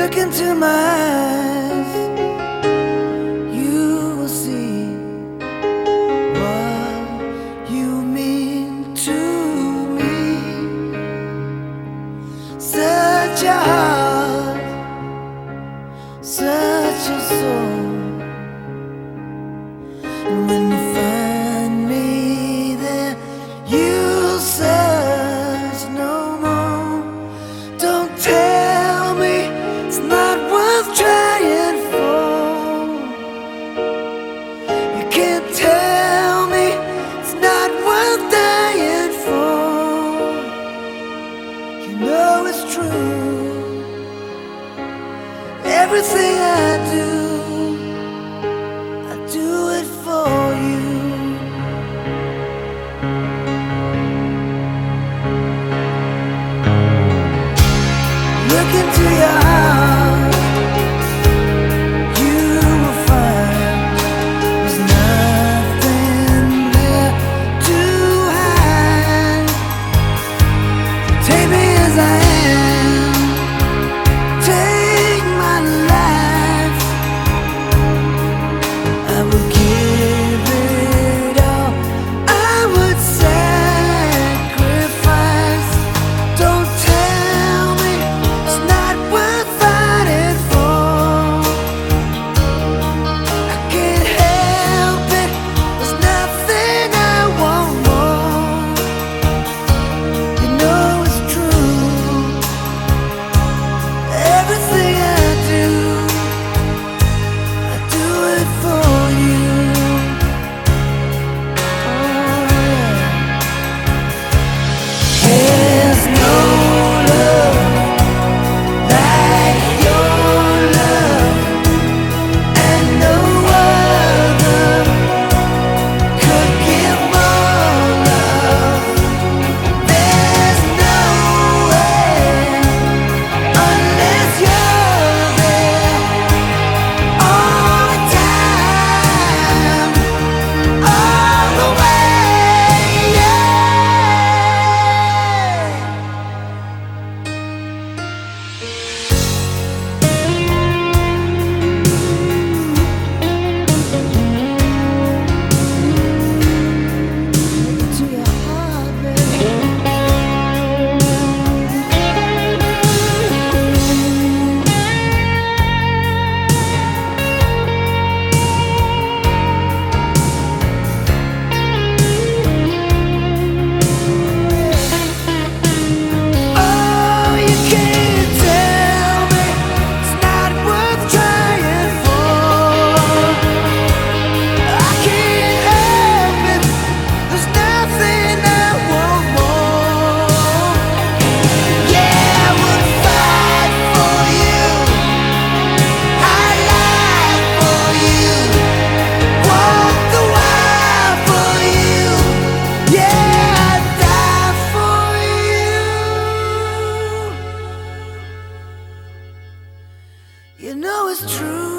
Look into my eyes, you will see what you mean to me. Such a heart, such a soul. And when you find me there, you'll search no more. Don't tell me it's not worth trying for. You can't tell me it's not worth dying for. You know it's true. Everything I do it for you. Look into your heart, you will find there's nothing there to hide. Take me as I am, take my life. I will give it all, I would sacrifice. Don't tell me it's not worth fighting for. I can't help it, there's nothing I want more. You know it's true. Everything I do it for you. Oh yeah. There's no love like your love, and no other could give more love. There's no way unless you're there all the time, all the way, yeah. To your heart, baby. Oh, you can't tell me it's not worth trying for. I can't help it, there's nothing I want more. Yeah, I would fight for you, I'd lie for you, walk the wire for you. Yeah, I'd die for you. You know it's true.